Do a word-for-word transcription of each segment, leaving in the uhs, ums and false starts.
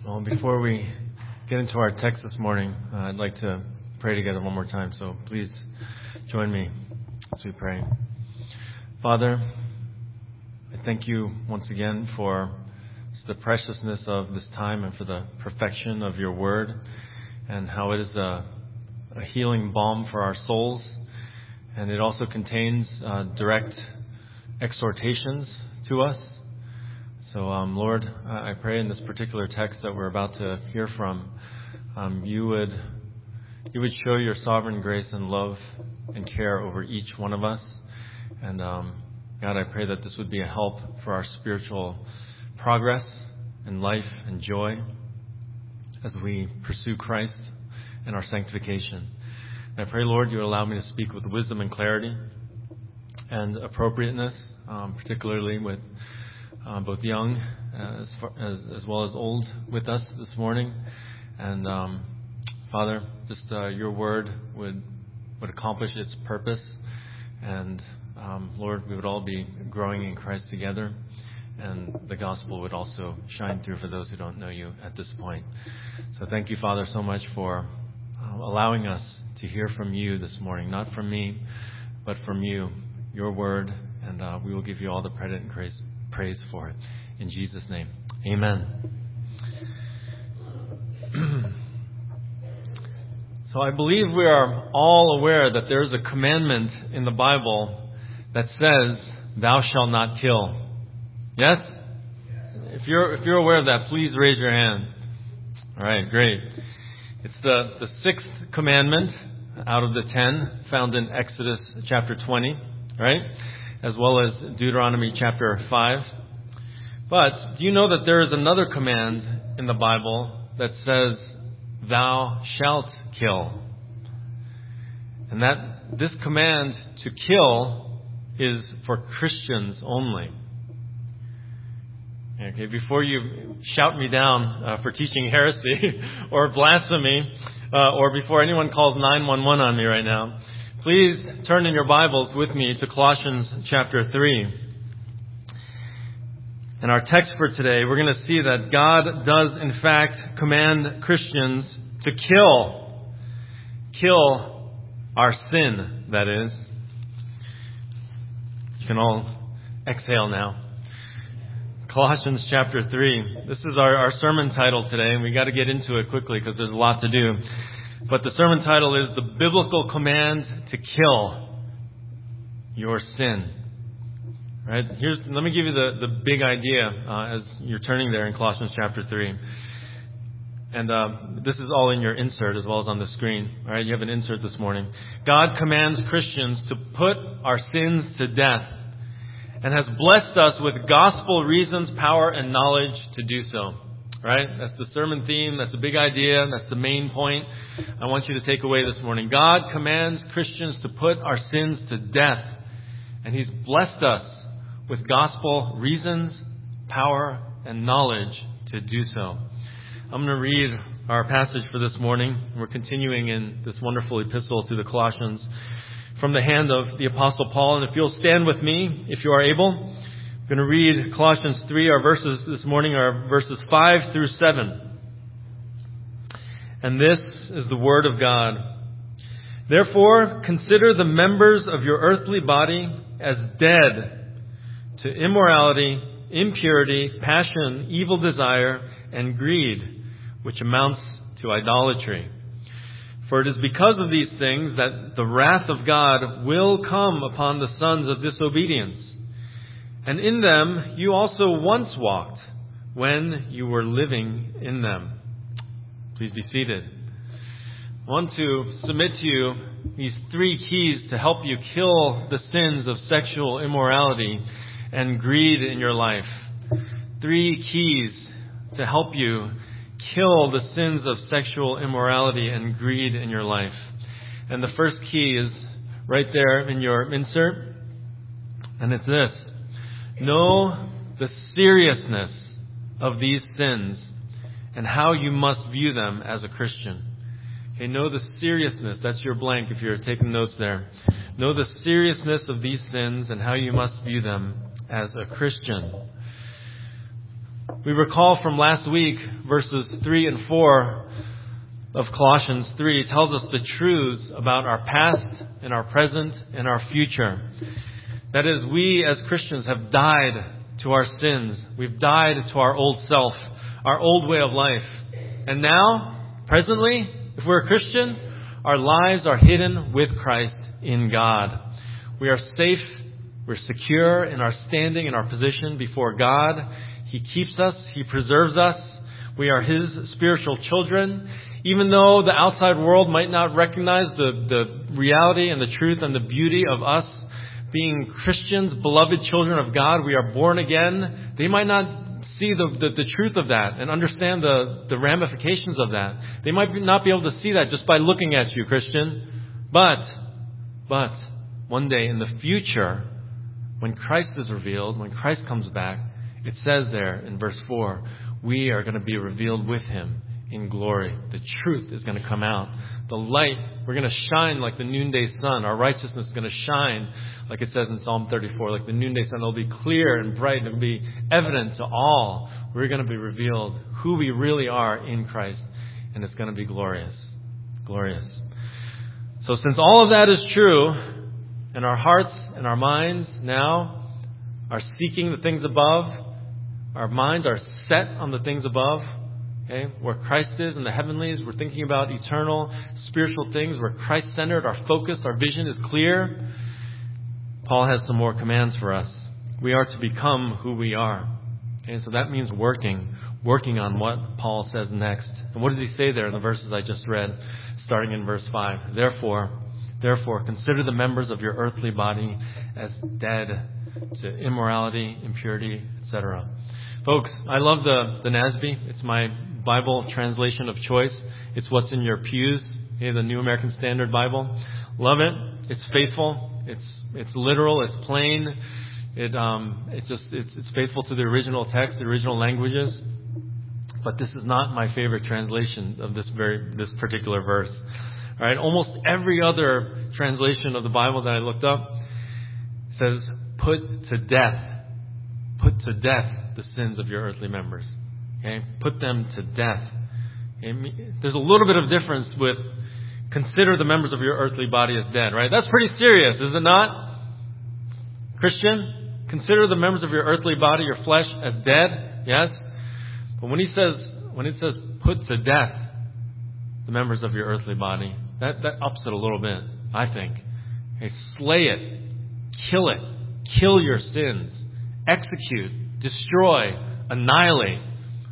Well, before we get into our text this morning, uh, I'd like to pray together one more time. So please join me as we pray. Father, I thank you once again for the preciousness of this time and for the perfection of your word and how it is a, a healing balm for our souls. And it also contains uh, direct exhortations to us. So, um, Lord, I pray in this particular text that we're about to hear from, um, you would you would show your sovereign grace and love and care over each one of us. And um, God, I pray that this would be a help for our spiritual progress and life and joy as we pursue Christ and our sanctification. And I pray, Lord, you would allow me to speak with wisdom and clarity and appropriateness, um, particularly with Uh, both young uh, as, far, as as well as old with us this morning. And um, Father, just uh, your word would would accomplish its purpose. And um, Lord, we would all be growing in Christ together. And the gospel would also shine through for those who don't know you at this point. So thank you, Father, so much for uh, allowing us to hear from you this morning. Not from me, but from you, your word. And uh, we will give you all the credit and praise. Praise for it. In Jesus' name. Amen. So I believe we are all aware that there is a commandment in the Bible that says, thou shalt not kill. Yes? If you're if you're aware of that, please raise your hand. All right, great. It's the, the sixth commandment out of the ten found in Exodus chapter twenty, right? As well as Deuteronomy chapter five. But do you know that there is another command in the Bible that says, thou shalt kill? And that this command to kill is for Christians only. Okay, before you shout me down uh, for teaching heresy or blasphemy, uh, or before anyone calls nine one one on me right now, please turn in your Bibles with me to Colossians chapter three. In our text for today, we're going to see that God does in fact command Christians to kill. Kill our sin, that is. You can all exhale now. Colossians chapter three. This is our, our sermon title today, and we got to get into it quickly because there's a lot to do. But the sermon title is The Biblical Command to Kill Your Sin. Right? Here's, let me give you the, the big idea uh, as you're turning there in Colossians chapter three. And uh, this is all in your insert as well as on the screen. All right? You have an insert this morning. God commands Christians to put our sins to death and has blessed us with gospel reasons, power, and knowledge to do so. Right? That's the sermon theme. That's the big idea. That's the main point I want you to take away this morning. God commands Christians to put our sins to death. And He's blessed us with gospel reasons, power, and knowledge to do so. I'm going to read our passage for this morning. We're continuing in this wonderful epistle to the Colossians from the hand of the Apostle Paul. And if you'll stand with me, if you are able, I'm going to read Colossians three. Our verses this morning are verses five through seven. And this is the word of God. Therefore, consider the members of your earthly body as dead to immorality, impurity, passion, evil desire, and greed, which amounts to idolatry. For it is because of these things that the wrath of God will come upon the sons of disobedience. And in them you also once walked when you were living in them. Please be seated. I want to submit to you these three keys to help you kill the sins of sexual immorality and greed in your life. Three keys to help you kill the sins of sexual immorality and greed in your life. And the first key is right there in your insert. And it's this. Know the seriousness of these sins and how you must view them as a Christian. Okay, know the seriousness. That's your blank if you're taking notes there. Know the seriousness of these sins and how you must view them as a Christian. We recall from last week, verses three and four of Colossians three tells us the truths about our past and our present and our future. That is, we as Christians have died to our sins. We've died to our old self, our old way of life. And now, presently, if we're a Christian, our lives are hidden with Christ in God. We are safe, we're secure in our standing and our position before God. He keeps us, He preserves us. We are His spiritual children. Even though the outside world might not recognize the, the reality and the truth and the beauty of us being Christians, beloved children of God, we are born again. They might not see the, the, the truth of that and understand the, the ramifications of that. They might not be able to see that just by looking at you, Christian. But, but, one day in the future, when Christ is revealed, when Christ comes back, it says there in verse four, we are going to be revealed with Him in glory. The truth is going to come out. The light, we're going to shine like the noonday sun. Our righteousness is going to shine, like it says in Psalm thirty-four, like the noonday sun. It'll be clear and bright. It'll be evident to all. We're going to be revealed who we really are in Christ. And it's going to be glorious. Glorious. So since all of that is true, and our hearts and our minds now are seeking the things above, our minds are set on the things above, okay, where Christ is in the heavenlies, we're thinking about eternal, spiritual things, we're Christ-centered, our focus, our vision is clear. Paul has some more commands for us. We are to become who we are. Okay, so that means working, working on what Paul says next. And what does he say there in the verses I just read, starting in verse five? Therefore, therefore, consider the members of your earthly body as dead to immorality, impurity, et cetera. Folks, I love the, the N A S B. It's my Bible translation of choice. It's what's in your pews, okay, the New American Standard Bible. Love it. It's faithful. It's it's literal. It's plain. It um it just it's it's faithful to the original text, the original languages. But this is not my favorite translation of this very this particular verse. All right, almost every other translation of the Bible that I looked up says, "Put to death, put to death the sins of your earthly members." Okay, put them to death. Okay? There's a little bit of difference with consider the members of your earthly body as dead, right? That's pretty serious, is it not? Christian, consider the members of your earthly body, your flesh, as dead. Yes, but when he says, when it says, put to death the members of your earthly body, that that ups it a little bit, I think. Okay, slay it, kill it, kill your sins, execute, destroy, annihilate.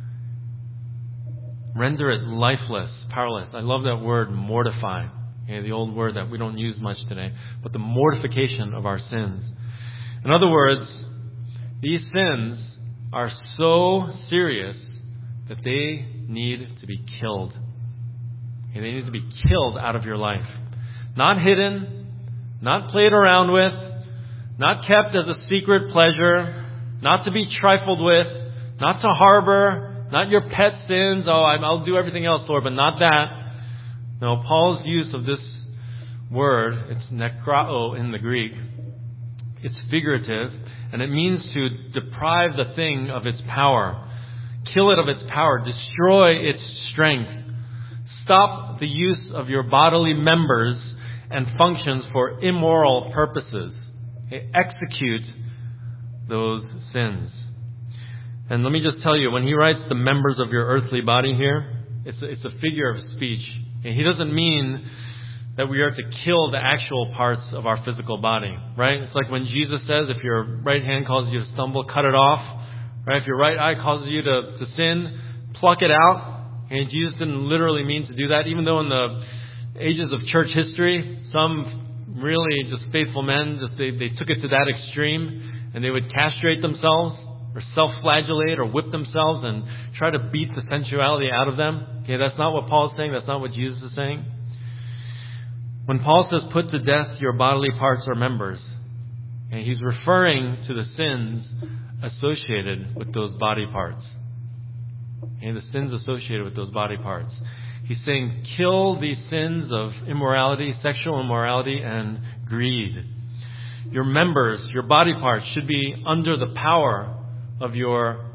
Render it lifeless, powerless. I love that word, mortify. Okay, the old word that we don't use much today. But the mortification of our sins. In other words, these sins are so serious that they need to be killed. Okay, they need to be killed out of your life. Not hidden, not played around with, not kept as a secret pleasure, not to be trifled with, not to harbor, not your pet sins. Oh, I'll do everything else, Lord, but not that. No, Paul's use of this word, it's nekrao in the Greek. It's figurative, and it means to deprive the thing of its power. Kill it of its power. Destroy its strength. Stop the use of your bodily members and functions for immoral purposes. Okay? Execute those sins. And let me just tell you, when he writes the members of your earthly body here, it's a, it's a figure of speech. And he doesn't mean that we are to kill the actual parts of our physical body, right? It's like when Jesus says, if your right hand causes you to stumble, cut it off, right? If your right eye causes you to, to sin, pluck it out. And Jesus didn't literally mean to do that, even though in the ages of church history, some really just faithful men, just they, they took it to that extreme, and they would castrate themselves, or self-flagellate, or whip themselves and try to beat the sensuality out of them. Okay, that's not what Paul's saying. That's not what Jesus is saying. When Paul says, put to death your bodily parts or members, and he's referring to the sins associated with those body parts. Okay, the sins associated with those body parts. He's saying, kill these sins of immorality, sexual immorality, and greed. Your members, your body parts should be under the power of your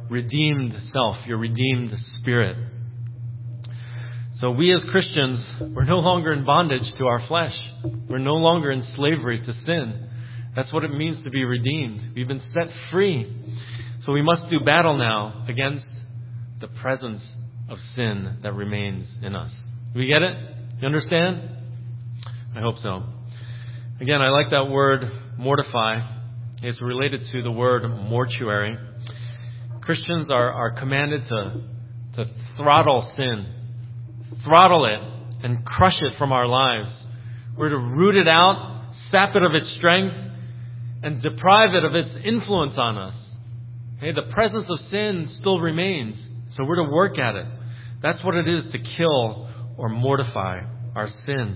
redeemed self, your redeemed spirit. So we as Christians, we're no longer in bondage to our flesh. We're no longer in slavery to sin. That's what it means to be redeemed. We've been set free. So we must do battle now against the presence of sin that remains in us. Do we get it? You understand? I hope so. Again, I like that word mortify. It's related to the word mortuary. Christians are, are commanded to, to throttle sin, throttle it, and crush it from our lives. We're to root it out, sap it of its strength, and deprive it of its influence on us. Okay, the presence of sin still remains, so we're to work at it. That's what it is to kill or mortify our sin.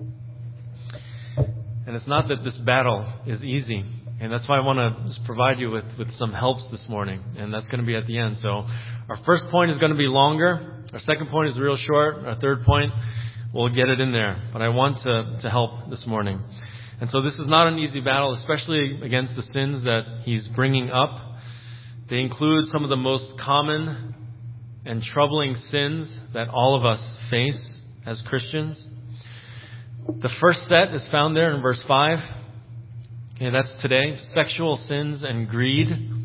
And it's not that this battle is easy. And that's why I want to just provide you with, with some helps this morning. And that's going to be at the end. So our first point is going to be longer. Our second point is real short. Our third point, we'll get it in there. But I want to, to help this morning. And so this is not an easy battle, especially against the sins that he's bringing up. They include some of the most common and troubling sins that all of us face as Christians. The first set is found there in verse five. Okay, that's today. Sexual sins and greed.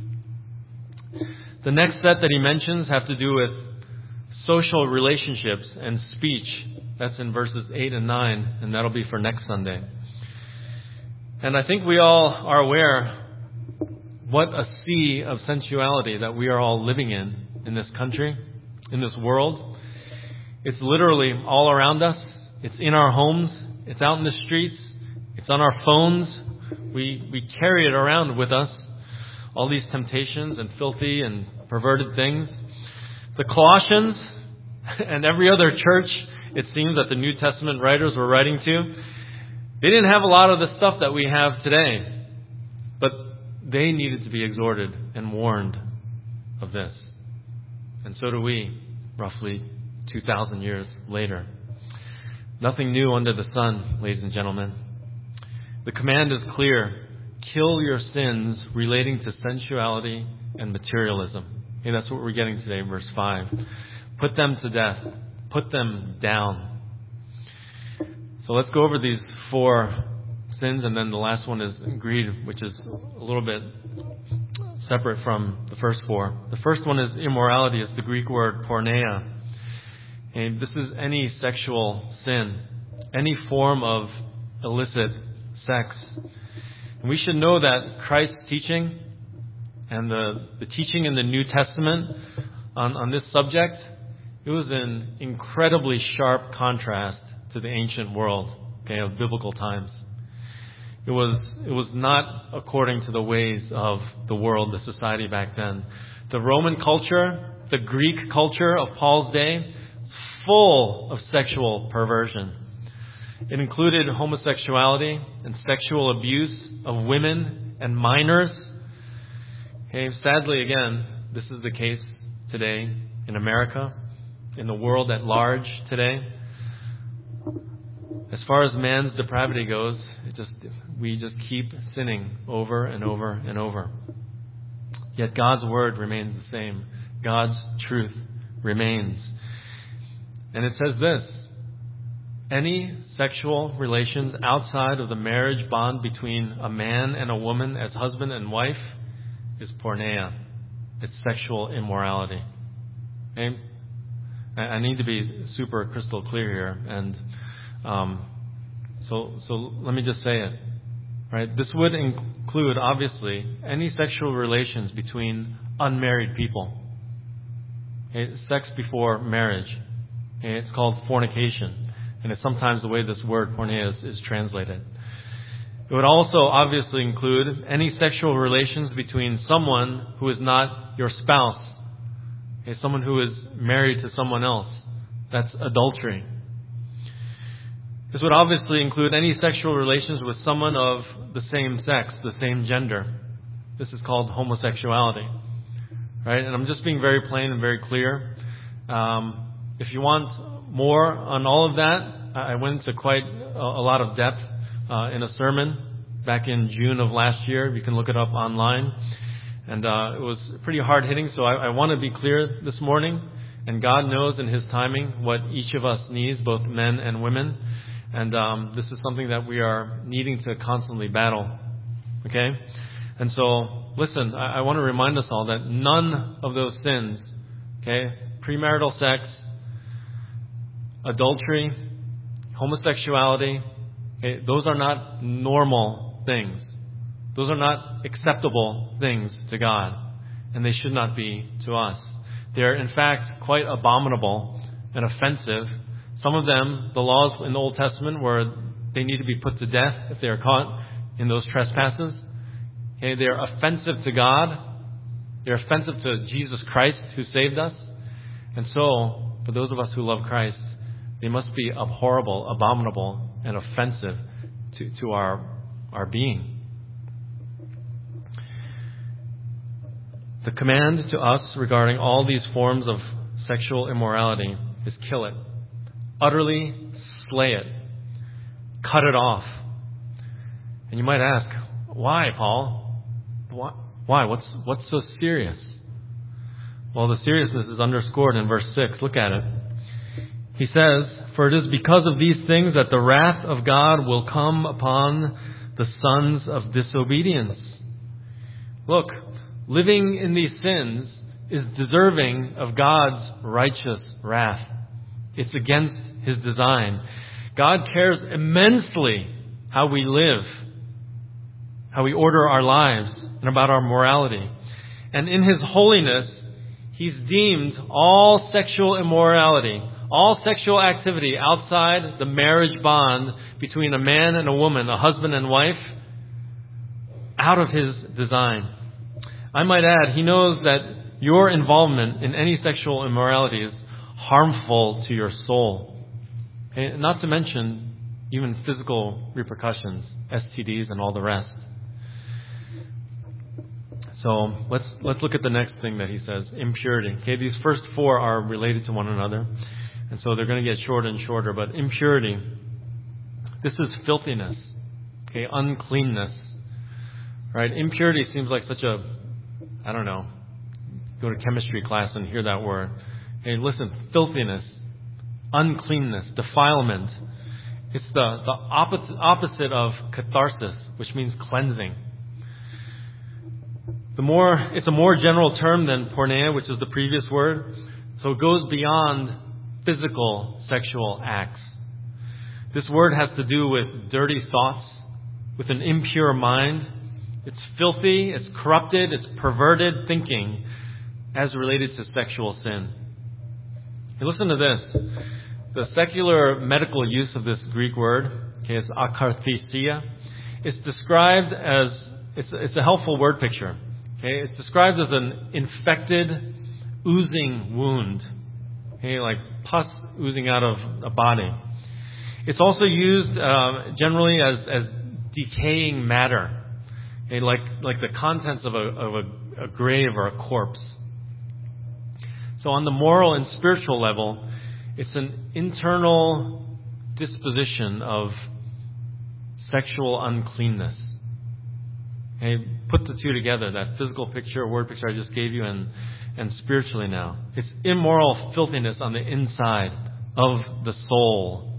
The next set that he mentions have to do with social relationships and speech. That's in verses eight and nine, and that'll be for next Sunday. And I think we all are aware what a sea of sensuality that we are all living in, in this country, in this world. It's literally all around us. It's in our homes. It's out in the streets. It's on our phones. We we carry it around with us, all these temptations and filthy and perverted things. The Colossians and every other church, it seems, that the New Testament writers were writing to, they didn't have a lot of the stuff that we have today. But they needed to be exhorted and warned of this. And so do we, roughly two thousand years later. Nothing new under the sun, ladies and gentlemen. The command is clear. Kill your sins relating to sensuality and materialism. Okay, that's what we're getting today, verse five. Put them to death. Put them down. So let's go over these four sins, and then the last one is greed, which is a little bit separate from the first four. The first one is immorality. It's the Greek word porneia. And this is any sexual sin, any form of illicit sex. And we should know that Christ's teaching and the, the teaching in the New Testament on, on this subject, it was in incredibly sharp contrast to the ancient world, okay, of biblical times. It was it was not according to the ways of the world, the society back then. The Roman culture, the Greek culture of Paul's day, full of sexual perversion. It included homosexuality and sexual abuse of women and minors. Okay, sadly, again, this is the case today in America, in the world at large today. As far as man's depravity goes, it just we just keep sinning over and over and over. Yet God's word remains the same. God's truth remains. And it says this: any sexual relations outside of the marriage bond between a man and a woman as husband and wife is porneia. It's sexual immorality. Okay? I need to be super crystal clear here. And um, so, so let me just say it. Right? This would include, obviously, any sexual relations between unmarried people. Okay? Sex before marriage. Okay? It's called fornication. And it's sometimes the way this word porneia is, is translated. It would also obviously include any sexual relations between someone who is not your spouse. Okay? Someone who is married to someone else. That's adultery. This would obviously include any sexual relations with someone of the same sex, the same gender. This is called homosexuality. Right? And I'm just being very plain and very clear. Um, if you want more on all of that, I went into quite a, a lot of depth uh, in a sermon back in June of last year. You can look it up online. And uh, it was pretty hard-hitting, so I, I want to be clear this morning. And God knows in His timing what each of us needs, both men and women. And um, this is something that we are needing to constantly battle. Okay? And so, listen, I, I want to remind us all that none of those sins, okay, premarital sex, adultery, homosexuality, okay, those are not normal things. Those are not acceptable things to God, and they should not be to us. They are, in fact, quite abominable and offensive. Some of them, the laws in the Old Testament, were they need to be put to death if they are caught in those trespasses. Okay, they are offensive to God. They are offensive to Jesus Christ who saved us. And so, for those of us who love Christ, they must be abhorrible, abominable, and offensive to, to our, our being. The command to us regarding all these forms of sexual immorality is kill it. Utterly slay it. Cut it off. And you might ask, why, Paul? Why? Why? What's, what's so serious? Well, the seriousness is underscored in verse six. Look at it. He says, "For it is because of these things that the wrath of God will come upon the sons of disobedience." Look, living in these sins is deserving of God's righteous wrath. It's against His design. God cares immensely how we live, how we order our lives, and about our morality. And in His holiness, He's deemed all sexual immorality, all sexual activity outside the marriage bond between a man and a woman, a husband and wife, out of His design. I might add, He knows that your involvement in any sexual immorality is harmful to your soul. And not to mention even physical repercussions, S T Ds and all the rest. So let's let's look at the next thing that he says, impurity. Okay, these first four are related to one another, and so they're going to get shorter and shorter. But impurity, this is filthiness, okay, uncleanness, right? Impurity seems like such a, I don't know, go to chemistry class and hear that word. Hey, listen, filthiness, uncleanness, defilement. It's the, the opposite, opposite of catharsis, which means cleansing. The more, it's a more general term than porneia, which is the previous word. So it goes beyond physical sexual acts. This word has to do with dirty thoughts, with an impure mind. It's filthy, it's corrupted, it's perverted thinking as related to sexual sin. And listen to this. The secular medical use of this Greek word, okay, it's akarthesia. It's described as, it's, it's a helpful word picture. Okay, it's described as an infected, oozing wound. Okay, like pus oozing out of a body. It's also used uh, generally as, as decaying matter. Okay, like like the contents of a of a, a grave or a corpse. So on the moral and spiritual level, it's an internal disposition of sexual uncleanness. Okay, put the two together, that physical picture, word picture I just gave you, and, and spiritually now. It's immoral filthiness on the inside of the soul.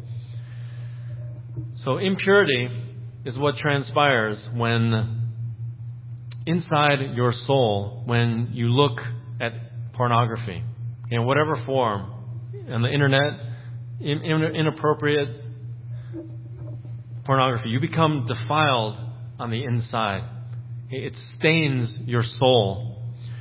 So impurity is what transpires when inside your soul, when you look at pornography, in whatever form, on the internet, in, in, inappropriate pornography, you become defiled on the inside. It stains your soul.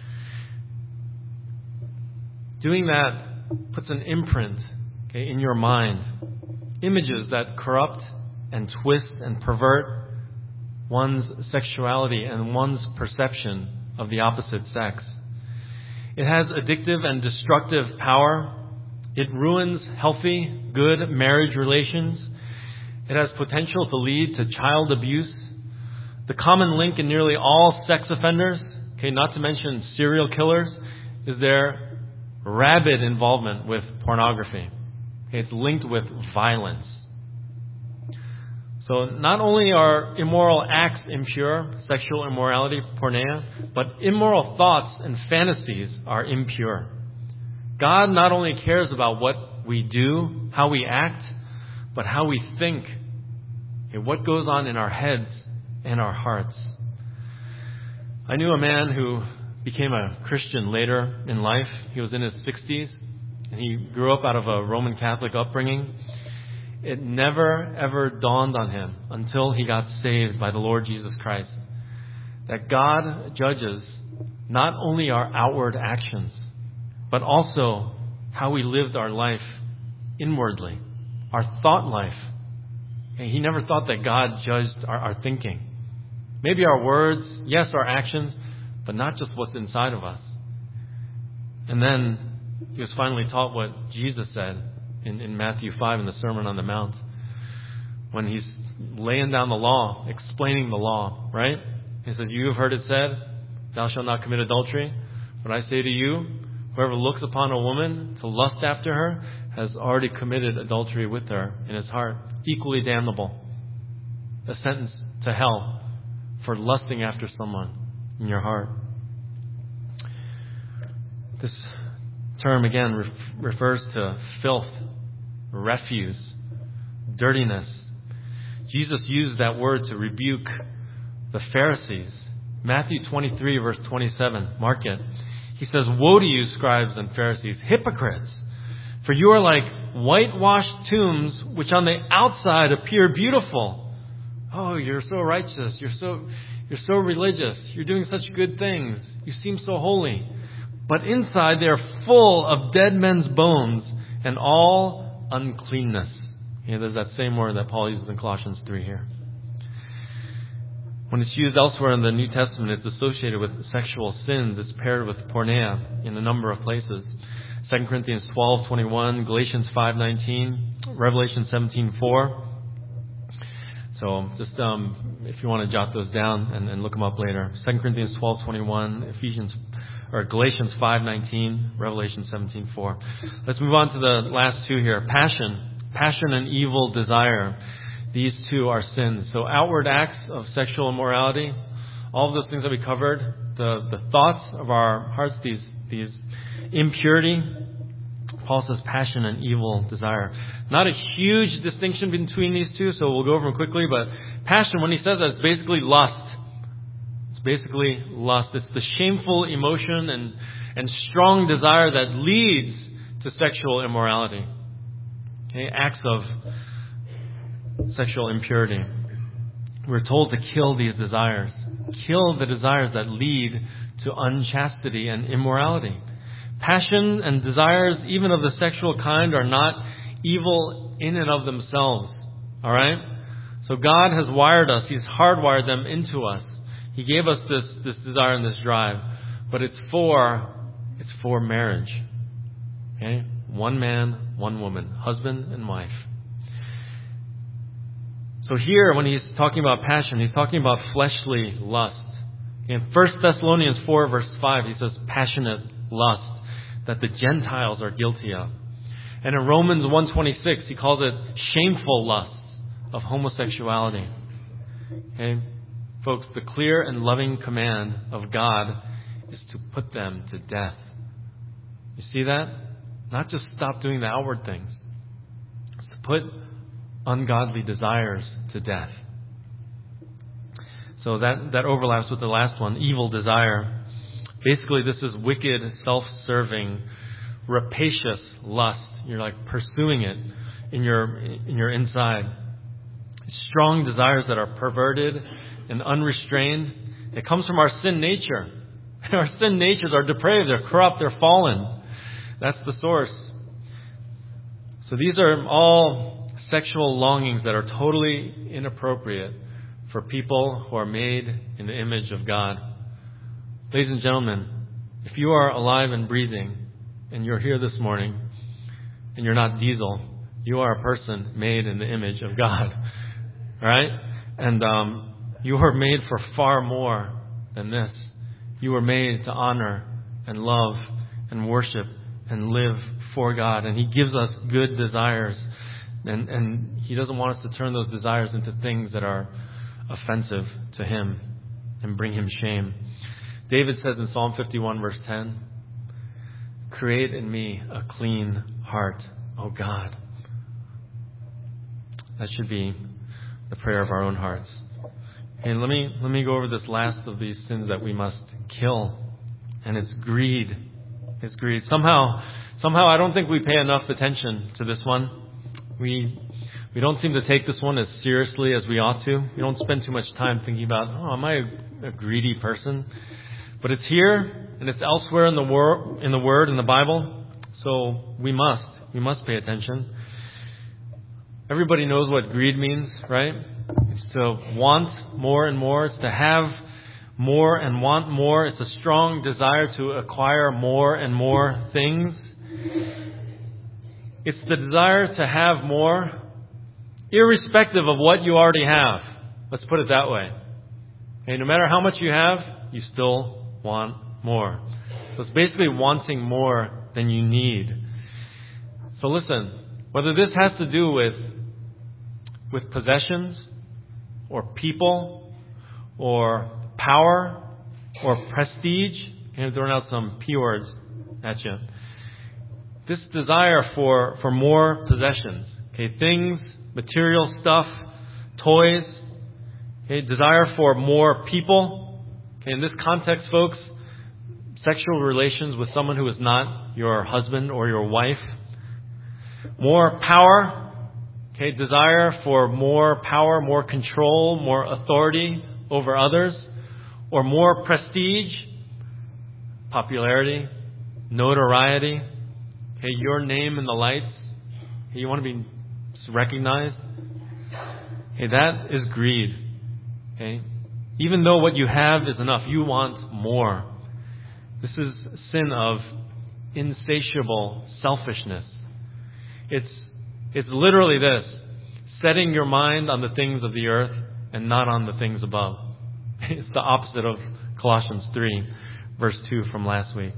Doing that puts an imprint, okay, in your mind. Images that corrupt and twist and pervert one's sexuality and one's perception of the opposite sex. It has addictive and destructive power. It ruins healthy, good marriage relations. It has potential to lead to child abuse. The common link in nearly all sex offenders, okay, not to mention serial killers, is their rabid involvement with pornography. Okay, it's linked with violence. So not only are immoral acts impure, sexual immorality, porneia, but immoral thoughts and fantasies are impure. God not only cares about what we do, how we act, but how we think, and what goes on in our heads and our hearts. I knew a man who became a Christian later in life. He was in his sixties, and he grew up out of a Roman Catholic upbringing. It never, ever dawned on him until he got saved by the Lord Jesus Christ that God judges not only our outward actions, but also how we lived our life inwardly, our thought life. And he never thought that God judged our, our thinking. Maybe our words, yes, our actions, but not just what's inside of us. And then he was finally taught what Jesus said in, in Matthew five in the Sermon on the Mount, when he's laying down the law, explaining the law, right? He says, "You have heard it said, thou shalt not commit adultery. But I say to you, whoever looks upon a woman to lust after her has already committed adultery with her in his heart. Equally damnable. A sentence to hell for lusting after someone in your heart." This term again re- refers to filth, refuse, dirtiness. Jesus used that word to rebuke the Pharisees. Matthew twenty-three, verse twenty-seven. Mark it. He says, "Woe to you, scribes and Pharisees, hypocrites! For you are like whitewashed tombs, which on the outside appear beautiful." Oh, you're so righteous. You're so, you're so religious. You're doing such good things. You seem so holy. But inside they are full of dead men's bones and all uncleanness. Yeah, there's that same word that Paul uses in Colossians three here. When it's used elsewhere in the New Testament, it's associated with sexual sins. It's paired with porneia in a number of places. Second Corinthians twelve twenty-one, Galatians five nineteen, Revelation seventeen four. So just um, if you want to jot those down and, and look them up later. Second Corinthians twelve twenty-one, Ephesians or Galatians five nineteen, Revelation seventeen four. Let's move on to the last two here. Passion, passion and evil desire. These two are sins. So outward acts of sexual immorality, all of those things that we covered, the, the thoughts of our hearts, these these impurity. Paul says passion and evil desire. Not a huge distinction between these two, so we'll go over them quickly. But passion, when he says that, it's basically lust. It's basically lust. It's the shameful emotion and, and strong desire that leads to sexual immorality. Okay, acts of sexual impurity. We're told to kill these desires. Kill the desires that lead to unchastity and immorality. Passion and desires, even of the sexual kind, are not evil in and of themselves. Alright? So God has wired us. He's hardwired them into us. He gave us this, this desire and this drive. But it's for, it's for marriage. Okay? One man, one woman. Husband and wife. So here, when he's talking about passion, he's talking about fleshly lust. In First Thessalonians four, verse five, he says, passionate lust that the Gentiles are guilty of. And in Romans one twenty-six, he calls it shameful lust of homosexuality. Okay? Folks, the clear and loving command of God is to put them to death. You see that? Not just stop doing the outward things. It's to put ungodly desires to death. So that, that overlaps with the last one, evil desire. Basically, this is wicked, self-serving, rapacious lust. You're like pursuing it in your in your inside. Strong desires that are perverted and unrestrained. It comes from our sin nature. Our sin natures are depraved, they're corrupt, they're fallen. That's the source. So these are all sexual longings that are totally inappropriate for people who are made in the image of God. Ladies and gentlemen, if you are alive and breathing and you're here this morning and you're not Diesel, you are a person made in the image of God. All right? And um, you are made for far more than this. You were made to honor and love and worship and live for God. And He gives us good desires. And, and He doesn't want us to turn those desires into things that are offensive to Him and bring Him shame. David says in Psalm fifty-one, verse ten, "Create in me a clean heart, O God." That should be the prayer of our own hearts. And let me let me go over this last of these sins that we must kill, and it's greed. It's greed. Somehow, somehow, I don't think we pay enough attention to this one. We we don't seem to take this one as seriously as we ought to. We don't spend too much time thinking about, oh, am I a, a greedy person? But it's here and it's elsewhere in the word, in the Word, in the Bible. So we must, we must pay attention. Everybody knows what greed means, right? It's to want more and more. It's to have more and want more. It's a strong desire to acquire more and more things. It's the desire to have more, irrespective of what you already have. Let's put it that way. Okay, no matter how much you have, you still want more. So it's basically wanting more than you need. So listen, whether this has to do with with possessions or people or power or prestige, and I'm throwing out some P words at you. This desire for, for more possessions, okay, things, material stuff, toys, okay, desire for more people. Okay, in this context, folks, sexual relations with someone who is not your husband or your wife. More power, okay, desire for more power, more control, more authority over others, or more prestige, popularity, notoriety, okay, your name in the lights. Okay, you want to be recognized. Okay, that is greed. Okay, even though what you have is enough, you want more. This is sin of insatiable selfishness. It's it's literally this: setting your mind on the things of the earth and not on the things above. It's the opposite of Colossians three, verse two from last week.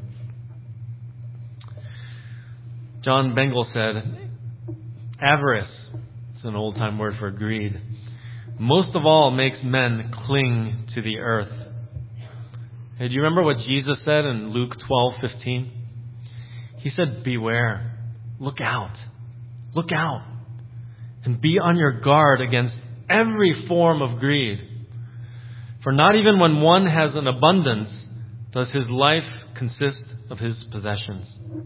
John Bengal said, avarice, it's an old-time word for greed, most of all makes men cling to the earth. Hey, do you remember what Jesus said in Luke twelve fifteen? He said, beware, look out, look out, and be on your guard against every form of greed. For not even when one has an abundance does his life consist of his possessions.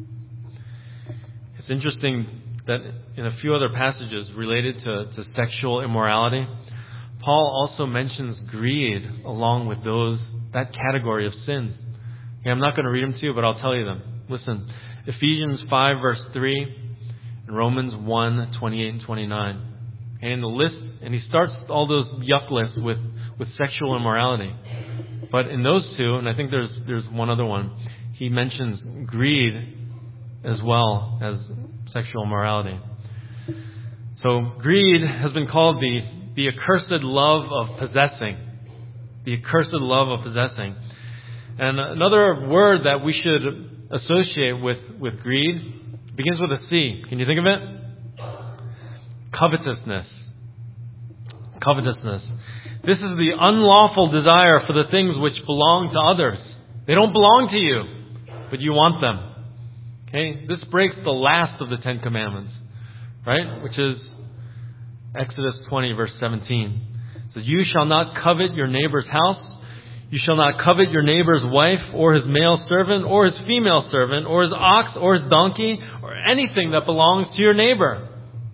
It's interesting that in a few other passages related to, to sexual immorality, Paul also mentions greed along with those that category of sins. Okay, I'm not going to read them to you, but I'll tell you them. Listen, Ephesians five verse three and Romans one twenty-eight and twenty-nine. And the list, and he starts all those yuck lists with, with sexual immorality. But in those two, and I think there's there's one other one, he mentions greed as well as sexual immorality. So greed has been called the, the accursed love of possessing. The accursed love of possessing. And another word that we should associate with, with greed begins with a C. Can you think of it? Covetousness. Covetousness. This is the unlawful desire for the things which belong to others. They don't belong to you, but you want them. Okay? This breaks the last of the Ten Commandments, right? Which is Exodus twenty, verse seventeen. It says, you shall not covet your neighbor's house. You shall not covet your neighbor's wife, or his male servant, or his female servant, or his ox, or his donkey, or anything that belongs to your neighbor.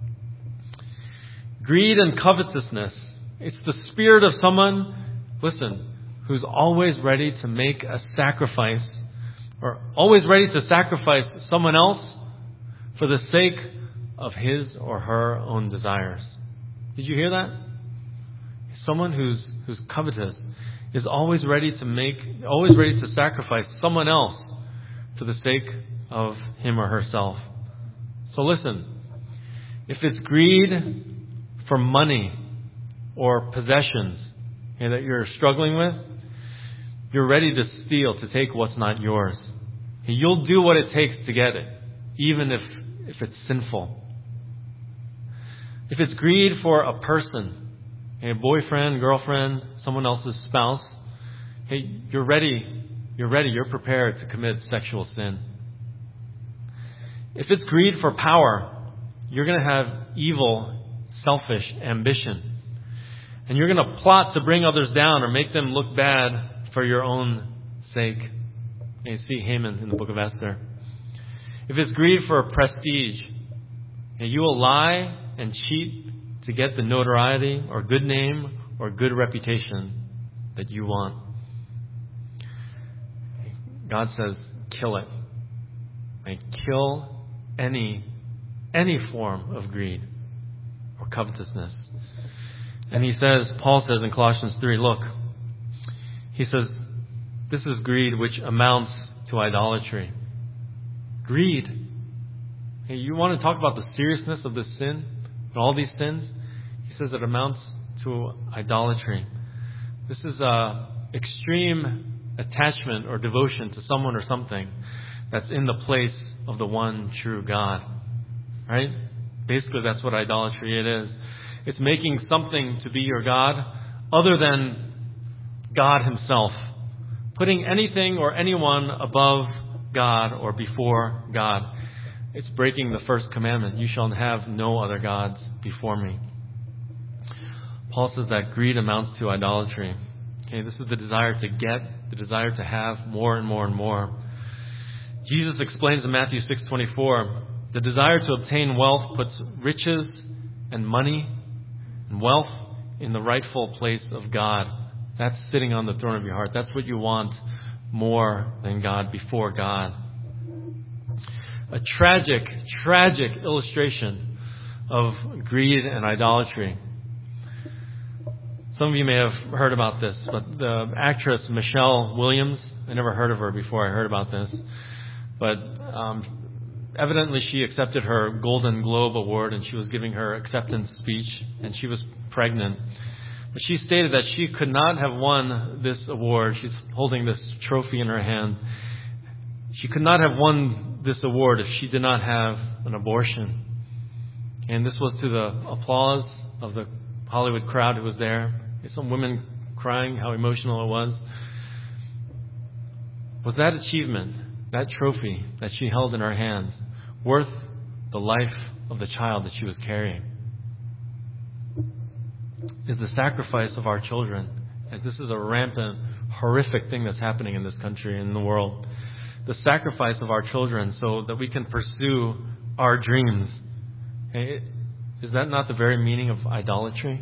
Greed and covetousness. It's the spirit of someone, listen, who's always ready to make a sacrifice, or always ready to sacrifice someone else for the sake of his or her own desires. Did you hear that? Someone who's who's covetous is always ready to make, always ready to sacrifice someone else for the sake of him or herself. So listen, if it's greed for money or possessions, okay, that you're struggling with, you're ready to steal, to take what's not yours. You'll do what it takes to get it, even if, if it's sinful. If it's greed for a person, a boyfriend, girlfriend, someone else's spouse, hey, you're ready, you're ready, you're prepared to commit sexual sin. If it's greed for power, you're going to have evil, selfish ambition. And you're going to plot to bring others down or make them look bad for your own sake. You see Haman in the book of Esther. If it's greed for prestige, you will lie and cheat to get the notoriety or good name or good reputation that you want. God says, kill it. And kill any, any form of greed or covetousness. And he says, Paul says in Colossians three, look, he says, this is greed which amounts to idolatry. Greed. Hey, you want to talk about the seriousness of this sin and all these sins? He says it amounts to idolatry. This is a extreme attachment or devotion to someone or something that's in the place of the one true God. Right? Basically, that's what idolatry it is. It's making something to be your God other than God Himself. Putting anything or anyone above God or before God. It's breaking the first commandment. You shall have no other gods before me. Paul says that greed amounts to idolatry. Okay, this is the desire to get, the desire to have more and more and more. Jesus explains in Matthew six twenty-four, the desire to obtain wealth puts riches and money and wealth in the rightful place of God. That's sitting on the throne of your heart. That's what you want more than God, before God. A tragic, tragic illustration of greed and idolatry. Some of you may have heard about this, but the actress Michelle Williams, I never heard of her before I heard about this, but um, evidently she accepted her Golden Globe Award and she was giving her acceptance speech and she was pregnant. But she stated that she could not have won this award. She's holding this trophy in her hand. She could not have won this award if she did not have an abortion. And this was to the applause of the Hollywood crowd who was there. Some women crying, how emotional it was. Was that achievement, that trophy that she held in her hands, worth the life of the child that she was carrying? Is the sacrifice of our children, as this is a rampant, horrific thing that's happening in this country and in the world, the sacrifice of our children so that we can pursue our dreams, okay, is that not the very meaning of idolatry?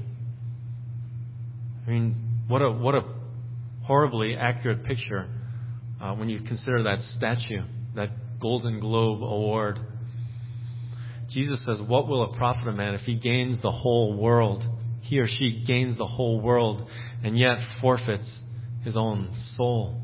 I mean, what a what a horribly accurate picture uh, when you consider that statue, that Golden Globe Award. Jesus says, what will it profit a man if he gains the whole world? He or she gains the whole world and yet forfeits his own soul.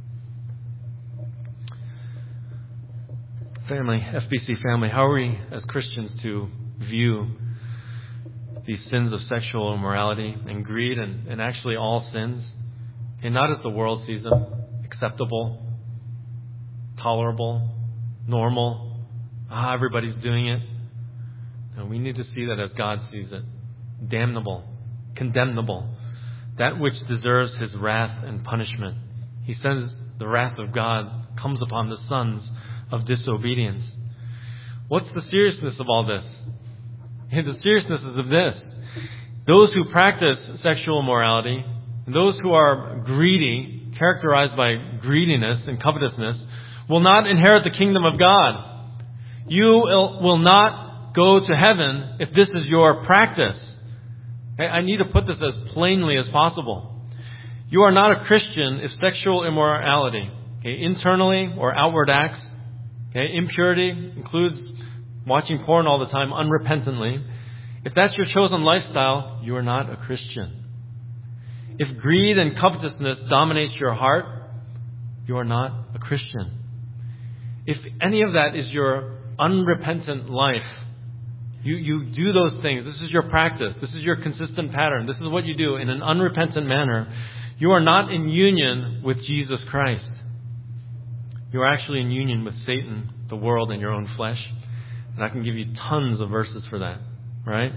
Family, F B C family, how are we as Christians to view these sins of sexual immorality and greed and, and actually all sins? And not as the world sees them, acceptable, tolerable, normal. Ah, everybody's doing it. And we need to see that as God sees it. Damnable, condemnable, that which deserves His wrath and punishment. He says the wrath of God comes upon the sons of disobedience. What's the seriousness of all this? And the seriousness is of this. Those who practice sexual immorality, those who are greedy, characterized by greediness and covetousness, will not inherit the kingdom of God. You will not go to heaven if this is your practice. I need to put this as plainly as possible. You are not a Christian if sexual immorality, okay, internally or outward acts, okay, impurity includes watching porn all the time unrepentantly. If that's your chosen lifestyle, you are not a Christian. If greed and covetousness dominates your heart, you are not a Christian. If any of that is your unrepentant life, You you do those things. This is your practice. This is your consistent pattern. This is what you do in an unrepentant manner. You are not in union with Jesus Christ. You are actually in union with Satan, the world, and your own flesh. And I can give you tons of verses for that. Right?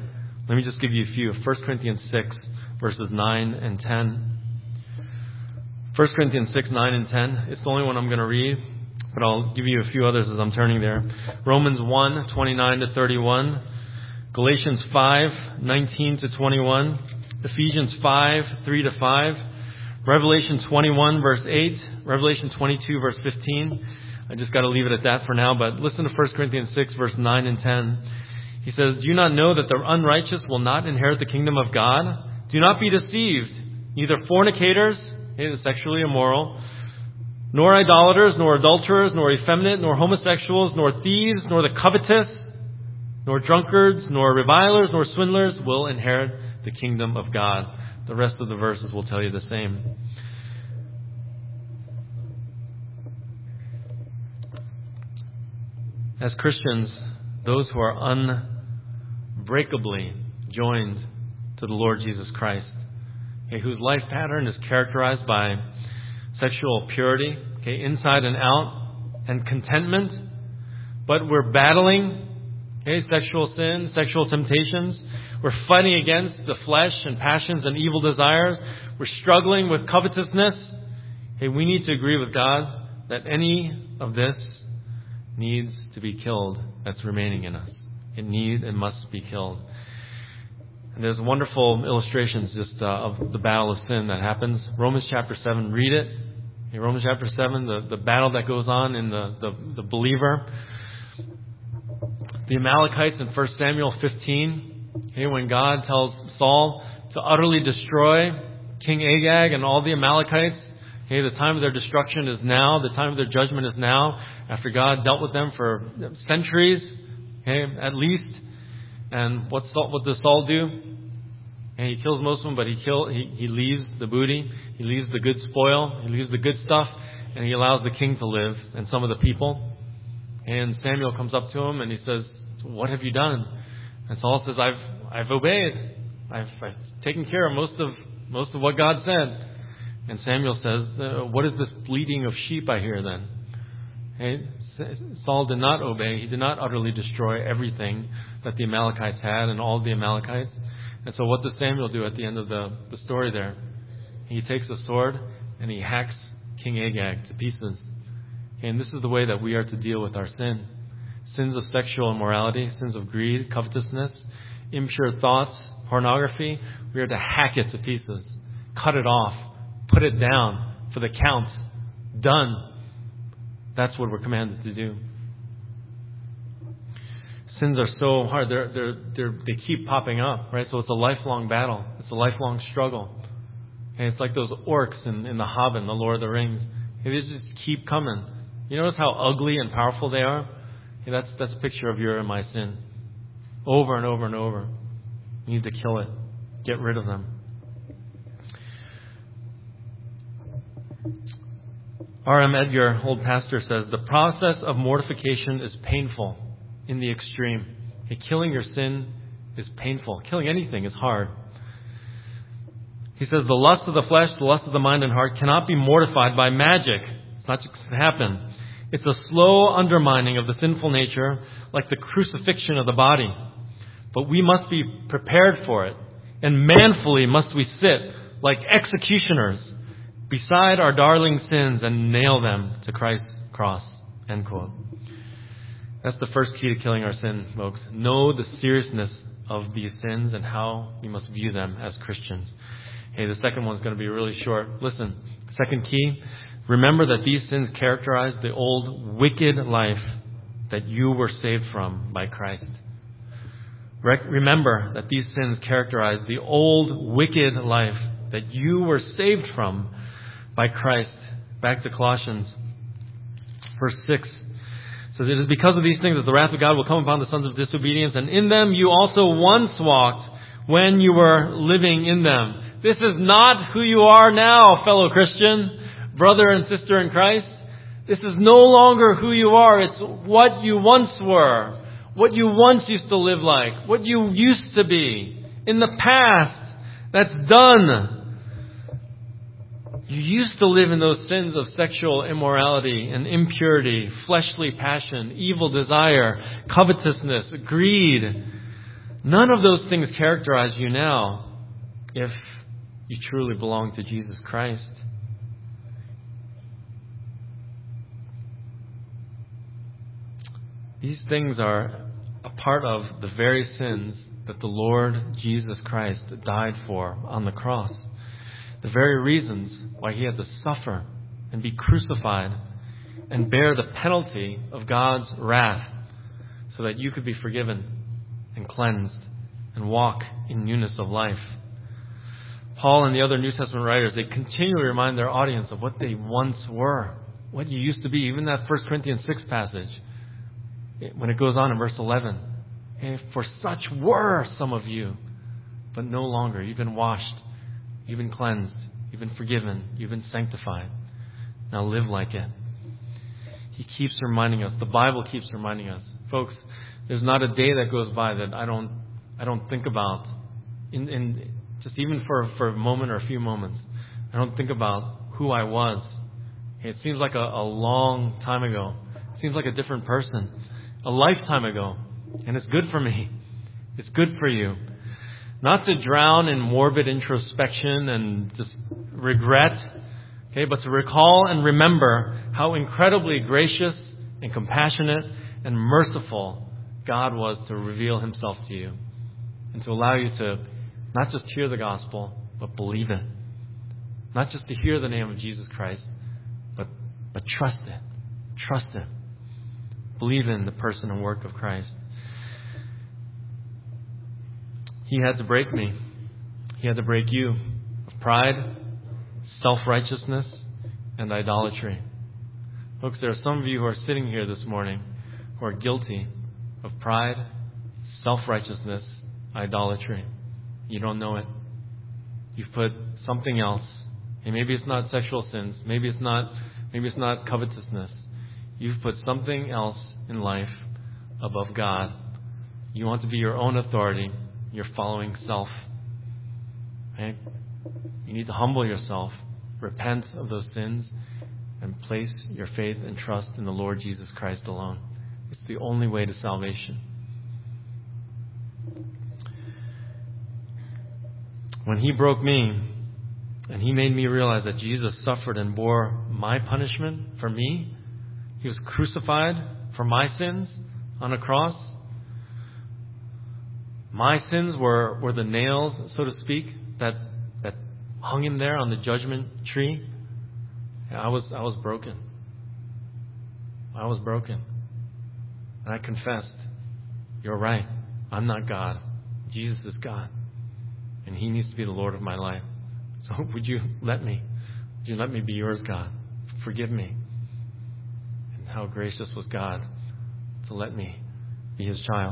Let me just give you a few. First Corinthians six, verses nine and ten. First Corinthians six, nine and ten. It's the only one I'm going to read, but I'll give you a few others as I'm turning there. Romans one, twenty-nine to thirty-one. Galatians five, nineteen to twenty-one. Ephesians five, three to five. Revelation twenty-one, verse eight. Revelation twenty-two, verse fifteen. I just got to leave it at that for now, but listen to First Corinthians six, verse nine and ten. He says, "Do you not know that the unrighteous will not inherit the kingdom of God? Do not be deceived. Neither fornicators," hey, the sexually immoral, "nor idolaters, nor adulterers, nor effeminate, nor homosexuals, nor thieves, nor the covetous, nor drunkards, nor revilers, nor swindlers will inherit the kingdom of God." The rest of the verses will tell you the same. As Christians, those who are unbreakably joined to the Lord Jesus Christ, okay, whose life pattern is characterized by sexual purity, okay, inside and out, and contentment, but we're battling, okay, sexual sin, sexual temptations. We're fighting against the flesh and passions and evil desires. We're struggling with covetousness. Hey, we need to agree with God that any of this needs to be killed that's remaining in us. It needs and must be killed. And there's wonderful illustrations just uh, of the battle of sin that happens. Romans chapter seven, read it. In Romans chapter seven, the, the battle that goes on in the, the, the believer. The Amalekites in First Samuel fifteen, okay, when God tells Saul to utterly destroy King Agag and all the Amalekites. Okay, the time of their destruction is now. The time of their judgment is now. After God dealt with them for centuries, okay, at least. And what, Saul, what does Saul do? And he kills most of them, but he kill he, he leaves the booty. He leaves the good spoil. He leaves the good stuff. And he allows the king to live and some of the people. And Samuel comes up to him and he says, "What have you done?" And Saul says, I've I've obeyed. I've, I've taken care of most of most of what God said. And Samuel says, uh, "What is this bleating of sheep I hear then?" Okay? Saul did not obey. He did not utterly destroy everything that the Amalekites had and all of the Amalekites. And so what does Samuel do at the end of the, the story there? He takes a sword and he hacks King Agag to pieces. Okay, and this is the way that we are to deal with our sin. Sins of sexual immorality, sins of greed, covetousness, impure thoughts, pornography. We are to hack it to pieces. Cut it off. Put it down for the count. Done. That's what we're commanded to do. Sins are so hard. They're, they're, they're, they keep popping up, right? So it's a lifelong battle. It's a lifelong struggle. And it's like those orcs in, in The Hobbit, The Lord of the Rings. They just keep coming. You notice how ugly and powerful they are? Okay, that's, that's a picture of your and my sin. Over and over and over. You need to kill it. Get rid of them. R M Edgar, old pastor, says, "The process of mortification is painful in the extreme." Okay, killing your sin is painful. Killing anything is hard. He says, "The lust of the flesh, the lust of the mind and heart cannot be mortified by magic." It's not just going to happen. It's a slow undermining of the sinful nature, like the crucifixion of the body. But we must be prepared for it, and manfully must we sit like executioners beside our darling sins and nail them to Christ's cross. End quote. That's the first key to killing our sin, folks. Know the seriousness of these sins and how we must view them as Christians. Hey, the second one's going to be really short. Listen, second key, remember that these sins characterize the old wicked life that you were saved from by Christ. Re- remember that these sins characterize the old wicked life that you were saved from by Christ. Back to Colossians, verse six. So it is because of these things that the wrath of God will come upon the sons of disobedience, and in them you also once walked when you were living in them. This is not who you are now, fellow Christian, brother and sister in Christ. This is no longer who you are. It's what you once were, what you once used to live like, what you used to be in the past. That's done. You used to live in those sins of sexual immorality and impurity, fleshly passion, evil desire, covetousness, greed. None of those things characterize you now if you truly belong to Jesus Christ. These things are a part of the very sins that the Lord Jesus Christ died for on the cross. The very reasons why He had to suffer and be crucified and bear the penalty of God's wrath so that you could be forgiven and cleansed and walk in newness of life. Paul and the other New Testament writers, they continually remind their audience of what they once were, what you used to be. Even that First Corinthians six passage, when it goes on in verse eleven, and for such were some of you, but no longer. You've been washed, you've been cleansed, you've been forgiven, you've been sanctified. Now live like it. He keeps reminding us. The Bible keeps reminding us. Folks, there's not a day that goes by that I don't I don't think about, in, in just even for, for a moment or a few moments, I don't think about who I was. It seems like a, a long time ago. It seems like a different person. A lifetime ago. And it's good for me. It's good for you. Not to drown in morbid introspection and just regret, okay, but to recall and remember how incredibly gracious and compassionate and merciful God was to reveal Himself to you and to allow you to not just hear the gospel, but believe it. Not just to hear the name of Jesus Christ, but, but trust it. Trust it. Believe in the person and work of Christ. He had to break me. He had to break you of pride, self-righteousness, and idolatry. Folks, there are some of you who are sitting here this morning who are guilty of pride, self-righteousness, idolatry. You don't know it. You've put something else. And maybe it's not sexual sins. Maybe it's not, maybe it's not covetousness. You've put something else in life above God. You want to be your own authority. You're following self. Right? You need to humble yourself, repent of those sins, and place your faith and trust in the Lord Jesus Christ alone. It's the only way to salvation. When He broke me, and He made me realize that Jesus suffered and bore my punishment for me, He was crucified for my sins on a cross. My sins were, were the nails, so to speak, that that hung Him there on the judgment tree. I was I was broken. I was broken. And I confessed, you're right. I'm not God. Jesus is God. And He needs to be the Lord of my life. So would you let me? Would you let me be yours, God? Forgive me. And how gracious was God to let me be His child.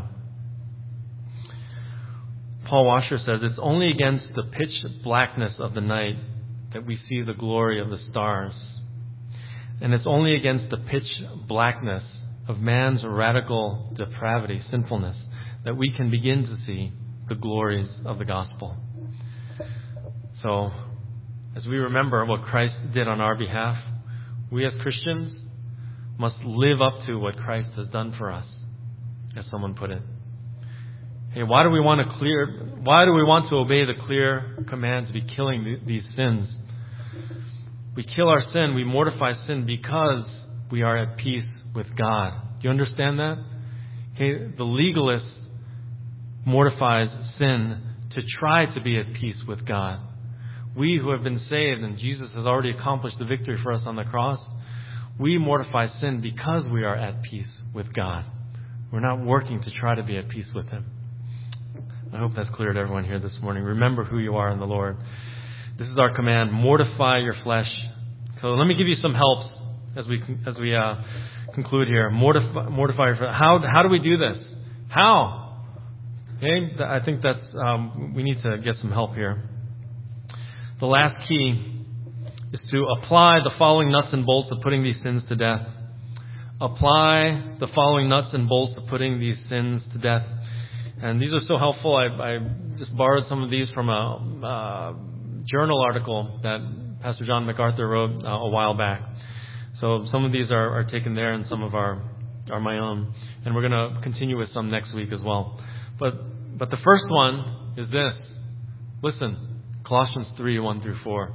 Paul Washer says, it's only against the pitch blackness of the night that we see the glory of the stars. And it's only against the pitch blackness of man's radical depravity, sinfulness, that we can begin to see the glories of the gospel. So, as we remember what Christ did on our behalf, we as Christians must live up to what Christ has done for us, as someone put it. Hey, why do we want to clear? Why do we want to obey the clear command to be killing these sins? We kill our sin, we mortify sin because we are at peace with God. Do you understand that? Okay, the legalist mortifies sin to try to be at peace with God. We who have been saved and Jesus has already accomplished the victory for us on the cross, we mortify sin because we are at peace with God. We're not working to try to be at peace with Him. I hope that's clear to everyone here this morning. Remember who you are in the Lord. This is our command: mortify your flesh. So let me give you some help as we as we uh, conclude here. Mortify, mortify your flesh. How how do we do this? How? Okay, I think that's um, we need to get some help here. The last key is to apply the following nuts and bolts of putting these sins to death. Apply the following nuts and bolts of putting these sins to death. And these are so helpful. I, I just borrowed some of these from a, a journal article that Pastor John MacArthur wrote uh, a while back. So some of these are, are taken there and some of our are my own. And we're going to continue with some next week as well. But but the first one is this. Listen, Colossians three, one through four.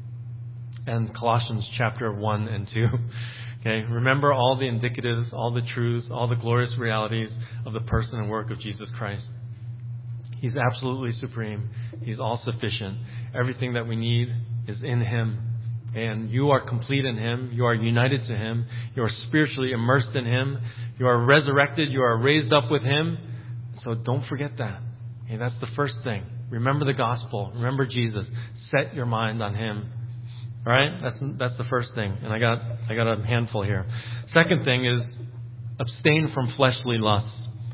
And Colossians chapter one and two. Okay, remember all the indicatives, all the truths, all the glorious realities of the person and work of Jesus Christ. He's absolutely supreme. He's all sufficient. Everything that we need is in Him. And you are complete in Him. You are united to Him. You are spiritually immersed in Him. You are resurrected. You are raised up with Him. So don't forget that. Okay, that's the first thing. Remember the gospel. Remember Jesus. Set your mind on Him. All right? That's that's the first thing. And I got I got a handful here. Second thing is abstain from fleshly lusts.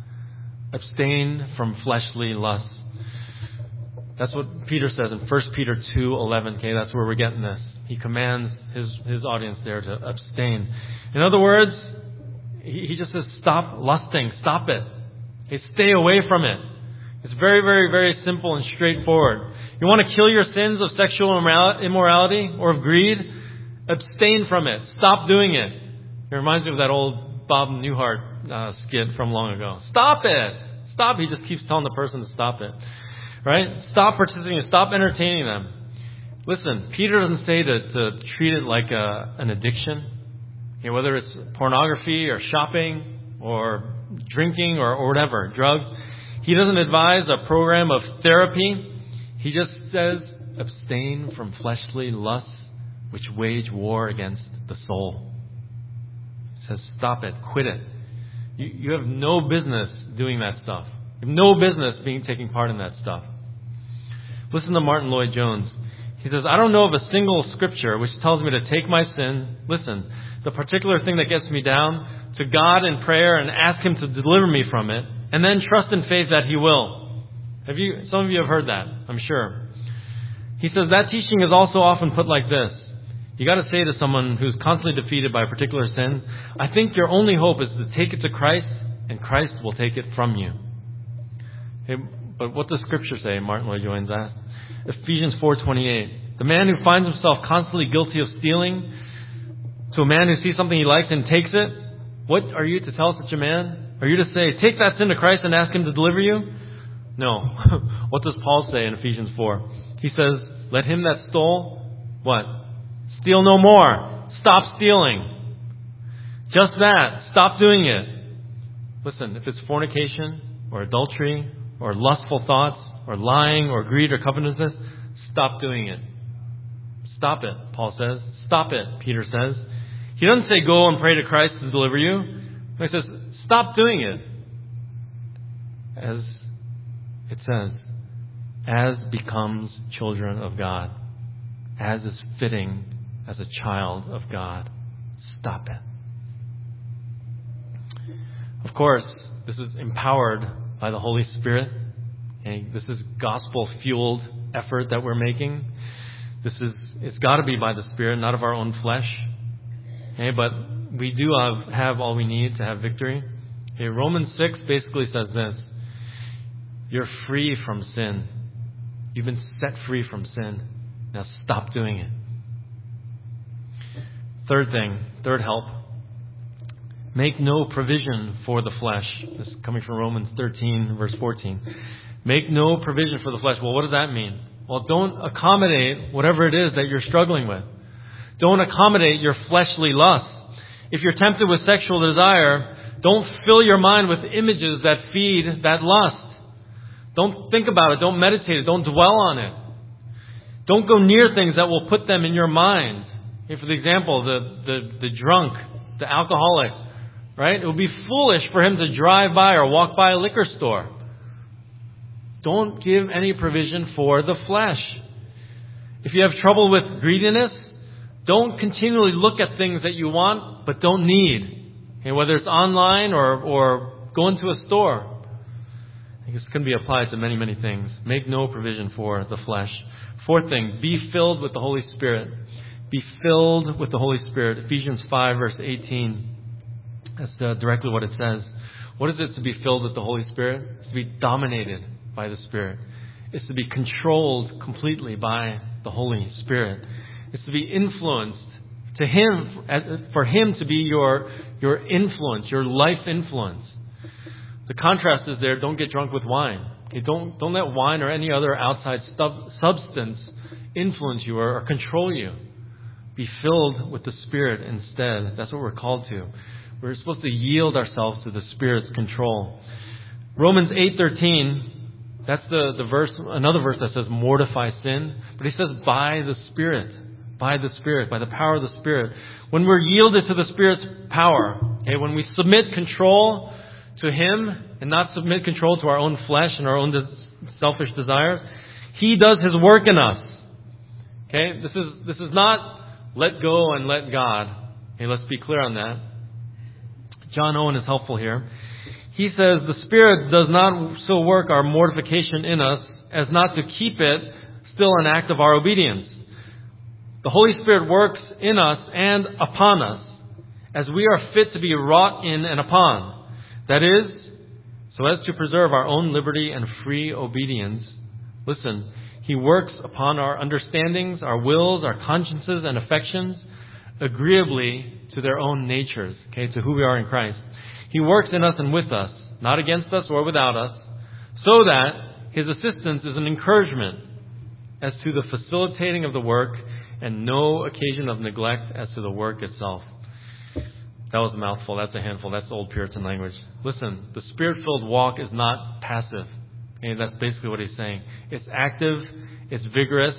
Abstain from fleshly lusts. That's what Peter says in First Peter two eleven. Okay, that's where we're getting this. He commands his, his audience there to abstain. In other words, he, he just says stop lusting. Stop it. Okay, stay away from it. It's very, very, very simple and straightforward. You want to kill your sins of sexual immorality or of greed? Abstain from it. Stop doing it. It reminds me of that old Bob Newhart uh, skit from long ago. Stop it. Stop. He just keeps telling the person to stop it. Right? Stop participating. Stop entertaining them. Listen, Peter doesn't say to, to treat it like a, an addiction. You know, whether it's pornography or shopping or drinking or, or whatever, drugs. He doesn't advise a program of therapy. He just says, abstain from fleshly lusts which wage war against the soul. He says, stop it. Quit it. You, you have no business doing that stuff. You have no business being taking part in that stuff. Listen to Martin Lloyd-Jones. He says, I don't know of a single scripture which tells me to take my sin, listen, the particular thing that gets me down, to God in prayer and ask Him to deliver me from it, and then trust in faith that He will. Have you? Some of you have heard that, I'm sure. He says that teaching is also often put like this. You got to say to someone who's constantly defeated by a particular sin, I think your only hope is to take it to Christ, and Christ will take it from you. Okay, but what does Scripture say? Martin Lloyd-Jones asked. Ephesians four twenty-eight. The man who finds himself constantly guilty of stealing, to a man who sees something he likes and takes it, what are you to tell such a man? Are you to say, take that sin to Christ and ask Him to deliver you? No. What does Paul say in Ephesians four? He says, let him that stole, what? Steal no more. Stop stealing. Just that. Stop doing it. Listen, if it's fornication or adultery or lustful thoughts or lying or greed or covetousness, stop doing it. Stop it, Paul says. Stop it, Peter says. He doesn't say go and pray to Christ to deliver you. He says, stop doing it. As it says, as becomes children of God, as is fitting as a child of God. Stop it. Of course, this is empowered by the Holy Spirit. Okay? This is gospel-fueled effort that we're making. This is, it's got to be by the Spirit, not of our own flesh. Okay? But we do have, have all we need to have victory. Okay? Romans six basically says this. You're free from sin. You've been set free from sin. Now stop doing it. Third thing, third help. Make no provision for the flesh. This is coming from Romans thirteen, verse fourteen. Make no provision for the flesh. Well, what does that mean? Well, don't accommodate whatever it is that you're struggling with. Don't accommodate your fleshly lusts. If you're tempted with sexual desire, don't fill your mind with images that feed that lust. Don't think about it. Don't meditate it. Don't dwell on it. Don't go near things that will put them in your mind. Okay, for the example, the, the, the drunk, the alcoholic, right? It would be foolish for him to drive by or walk by a liquor store. Don't give any provision for the flesh. If you have trouble with greediness, don't continually look at things that you want but don't need. Okay, whether it's online or, or go into a store. This can be applied to many, many things. Make no provision for the flesh. Fourth thing, be filled with the Holy Spirit. Be filled with the Holy Spirit. Ephesians five, verse eighteen. That's uh, directly what it says. What is it to be filled with the Holy Spirit? It's to be dominated by the Spirit. It's to be controlled completely by the Holy Spirit. It's to be influenced to Him, for Him to be your, your influence, your life influence. The contrast is there, don't get drunk with wine. Okay, don't, don't let wine or any other outside sub- substance influence you or, or control you. Be filled with the Spirit instead. That's what we're called to. We're supposed to yield ourselves to the Spirit's control. Romans eight thirteen, that's the, the verse, another verse that says mortify sin. But he says by the Spirit. By the Spirit. By the power of the Spirit. When we're yielded to the Spirit's power, okay, when we submit control to Him and not submit control to our own flesh and our own de- selfish desires, He does His work in us. Okay, this is this is not let go and let God. Okay, let's be clear on that. John Owen is helpful here. He says the Spirit does not so work our mortification in us as not to keep it still an act of our obedience. The Holy Spirit works in us and upon us as we are fit to be wrought in and upon. That is, so as to preserve our own liberty and free obedience. Listen, He works upon our understandings, our wills, our consciences and affections, agreeably to their own natures, okay, to who we are in Christ. He works in us and with us, not against us or without us, so that His assistance is an encouragement as to the facilitating of the work and no occasion of neglect as to the work itself. That was a mouthful. That's a handful. That's old Puritan language. Listen, the Spirit-filled walk is not passive. Okay, that's basically what he's saying. It's active. It's vigorous.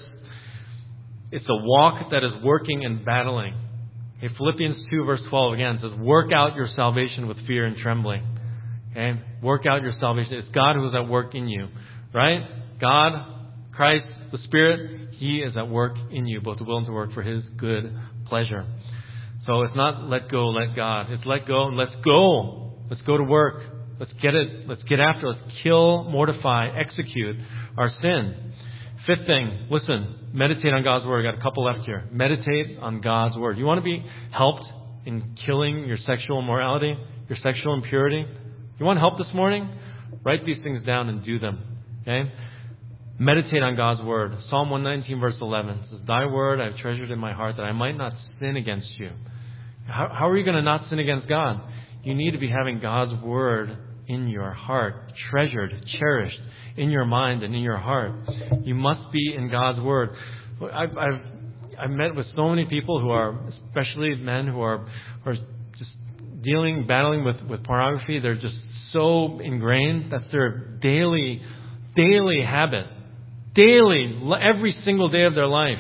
It's a walk that is working and battling. Okay, Philippians two verse twelve again says, work out your salvation with fear and trembling. Okay, work out your salvation. It's God who is at work in you. Right? God, Christ, the Spirit, He is at work in you, both to will and to work for His good pleasure. So it's not let go, let God. It's let go and let's go. Let's go to work. Let's get it. Let's get after it. Let's kill, mortify, execute our sin. Fifth thing, listen, meditate on God's Word. I got a couple left here. Meditate on God's Word. You want to be helped in killing your sexual immorality, your sexual impurity? You want help this morning? Write these things down and do them. Okay? Meditate on God's Word. Psalm one nineteen verse eleven says, Thy Word I have treasured in my heart that I might not sin against you. How, how are you going to not sin against God? You need to be having God's Word in your heart, treasured, cherished, in your mind and in your heart. You must be in God's Word. I've, I've, I've met with so many people who are, especially men who are, who are just dealing, battling with, with pornography. They're just so ingrained. That's their daily, daily habit. Daily, every single day of their life.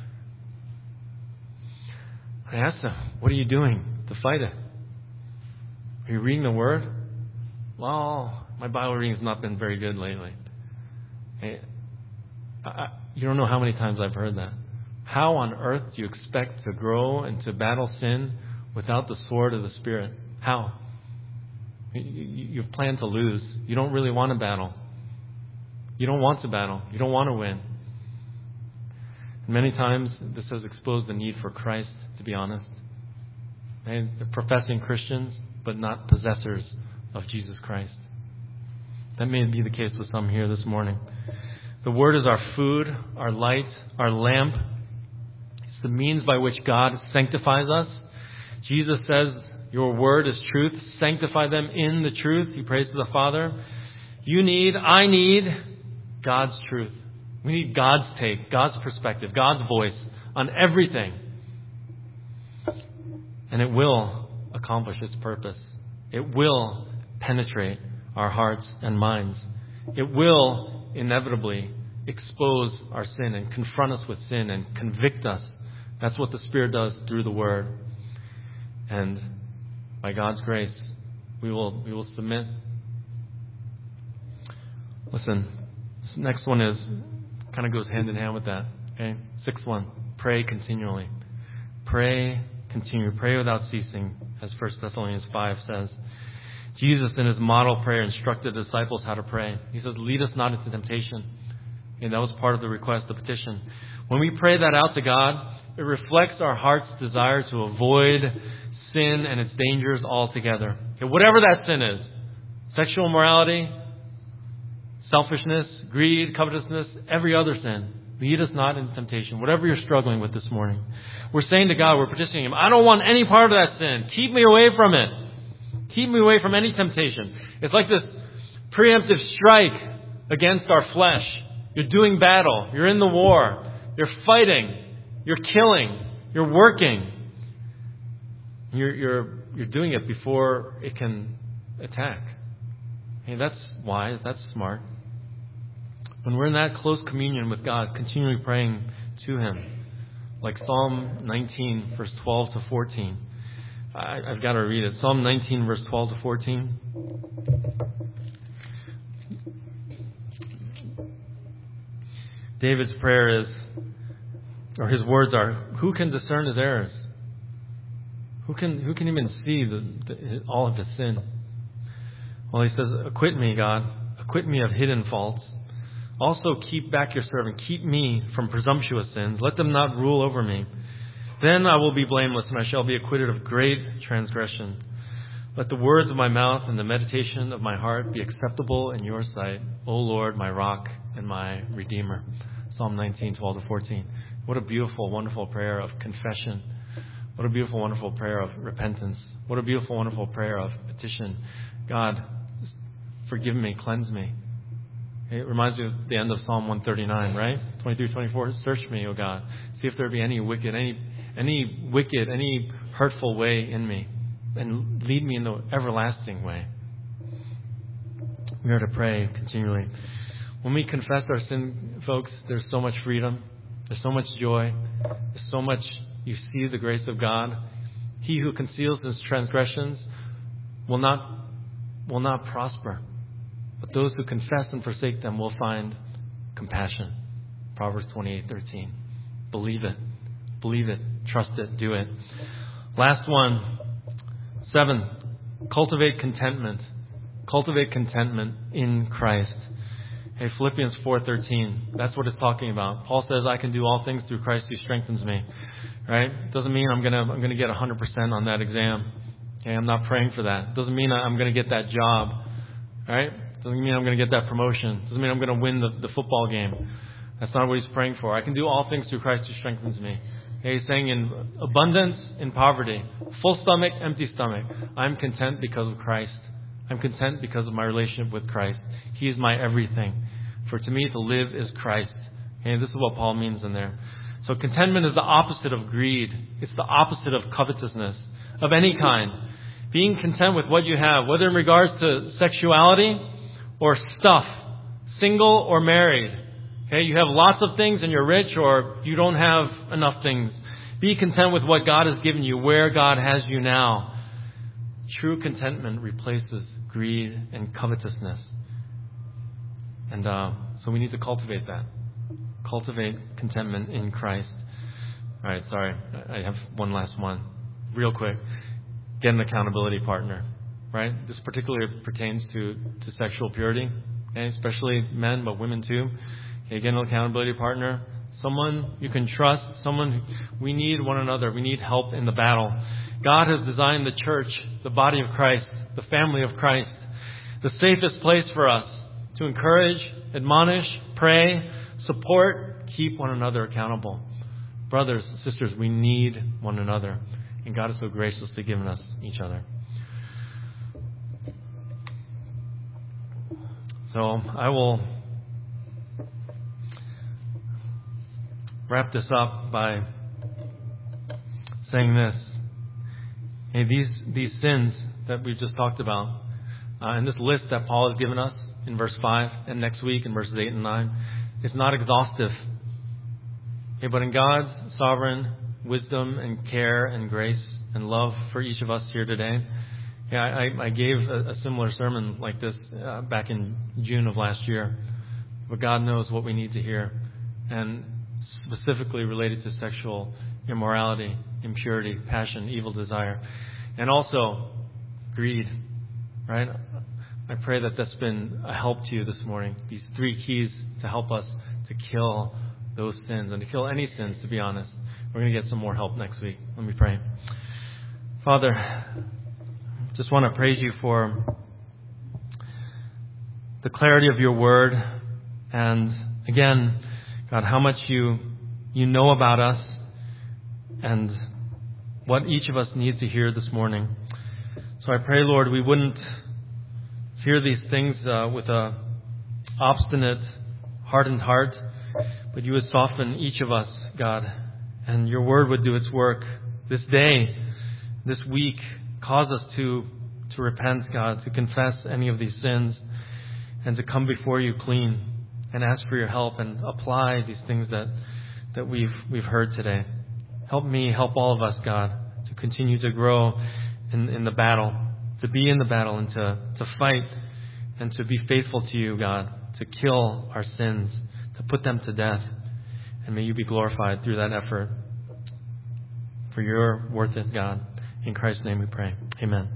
I asked them, what are you doing to fight it? Are you reading the Word? Well, my Bible reading has not been very good lately. Hey, I, you don't know how many times I've heard that. How on earth do you expect to grow and to battle sin without the sword of the Spirit? How? You, you, you've planned to lose. You don't really want to battle. You don't want to battle. You don't want to win. Many times this has exposed the need for Christ, to be honest. And they're professing Christians, but not possessors of Jesus Christ. That may be the case with some here this morning. The Word is our food, our light, our lamp. It's the means by which God sanctifies us. Jesus says, Your Word is truth. Sanctify them in the truth. He prays to the Father. You need, I need God's truth. We need God's take, God's perspective, God's voice on everything. And it will accomplish its purpose. It will penetrate our hearts and minds. It will inevitably expose our sin and confront us with sin and convict us. That's what the Spirit does through the Word. And by God's grace, we will we will submit. Listen, this next one is kind of goes hand in hand with that. Okay, sixth one: pray continually. Pray continue. Pray without ceasing, as First Thessalonians five says. Jesus, in His model prayer, instructed the disciples how to pray. He says, "Lead us not into temptation." And that was part of the request, the petition. When we pray that out to God, it reflects our heart's desire to avoid sin and its dangers altogether. Okay, whatever that sin is, sexual immorality, selfishness, greed, covetousness, every other sin, lead us not into temptation. Whatever you're struggling with this morning, we're saying to God, we're petitioning Him, I don't want any part of that sin. Keep me away from it. Keep me away from any temptation. It's like this preemptive strike against our flesh. You're doing battle. You're in the war. You're fighting. You're killing. You're working. You're, you're, you're doing it before it can attack. Hey, that's wise. That's smart. When we're in that close communion with God, continually praying to Him, like Psalm nineteen, verse twelve to fourteen. I, I've got to read it. Psalm nineteen, verse twelve to fourteen. David's prayer is, or his words are, who can discern his errors? Who can who can even see the, the, all of his sin? Well, he says, acquit me, God. Acquit me of hidden faults. Also keep back your servant. Keep me from presumptuous sins. Let them not rule over me. Then I will be blameless, and I shall be acquitted of great transgression. Let the words of my mouth and the meditation of my heart be acceptable in your sight, O Lord, my rock and my redeemer. Psalm nineteen, twelve to fourteen. What a beautiful, wonderful prayer of confession. What a beautiful, wonderful prayer of repentance. What a beautiful, wonderful prayer of petition. God, forgive me, cleanse me. It reminds me of the end of Psalm one thirty-nine, right? twenty-three, twenty-four. Search me, O God. See if there be any wicked, any any wicked, any hurtful way in me, and lead me in the everlasting way. We are to pray continually. When we confess our sin, folks, there's so much freedom. There's so much joy. There's so much, you see the grace of God. He who conceals his transgressions will not will not prosper. But those who confess and forsake them will find compassion. Proverbs twenty-eight thirteen. Believe it. Believe it. Trust it. Do it. Last one. Seven. Cultivate contentment. Cultivate contentment in Christ. Hey, Philippians four thirteen. That's what it's talking about. Paul says, I can do all things through Christ who strengthens me. Right? Doesn't mean I'm gonna I'm gonna get one hundred percent on that exam. Okay, I'm not praying for that. Doesn't mean I'm gonna get that job. Right? Doesn't mean I'm going to get that promotion. Doesn't mean I'm going to win the, the football game. That's not what he's praying for. I can do all things through Christ who strengthens me. Okay, he's saying in abundance, in poverty, full stomach, empty stomach, I'm content because of Christ. I'm content because of my relationship with Christ. He is my everything. For to me to live is Christ. Okay, this is what Paul means in there. So contentment is the opposite of greed. It's the opposite of covetousness of any kind. Being content with what you have, whether in regards to sexuality or stuff, single or married. Okay, you have lots of things and you're rich, or you don't have enough things. Be content with what God has given you, where God has you now. True contentment replaces greed and covetousness. And uh, so we need to cultivate that. Cultivate contentment in Christ. All right, sorry, I have one last one. Real quick. Get an accountability partner. Right? This particularly pertains to, to sexual purity, okay? Especially men, but women too. Okay, get an accountability partner. Someone you can trust. Someone, we need one another. We need help in the battle. God has designed the church, the body of Christ, the family of Christ, the safest place for us to encourage, admonish, pray, support, keep one another accountable. Brothers and sisters, we need one another. And God has so graciously given us each other. So I will wrap this up by saying this. Hey, these these sins that we've just talked about, uh, and this list that Paul has given us in verse five and next week in verses eight and nine, it's not exhaustive. Okay, but in God's sovereign wisdom and care and grace and love for each of us here today, yeah, I, I gave a, a similar sermon like this uh, back in June of last year. But God knows what we need to hear, and specifically related to sexual immorality, impurity, passion, evil desire, and also greed. Right? I pray that that's been a help to you this morning. These three keys to help us to kill those sins and to kill any sins. To be honest, we're going to get some more help next week. Let me pray. Father, just want to praise you for the clarity of your word. And again, God, how much you you know about us and what each of us needs to hear this morning. So I pray, Lord, we wouldn't hear these things uh, with a obstinate, hardened heart, but you would soften each of us, God, and your word would do its work this day, this week. Cause us to, to repent, God, to confess any of these sins, and to come before you clean and ask for your help and apply these things that, that we've, we've heard today. Help me, help all of us, God, to continue to grow in, in the battle, to be in the battle and to, to fight and to be faithful to you, God, to kill our sins, to put them to death. And may you be glorified through that effort. For you're worth it, God. In Christ's name we pray. Amen.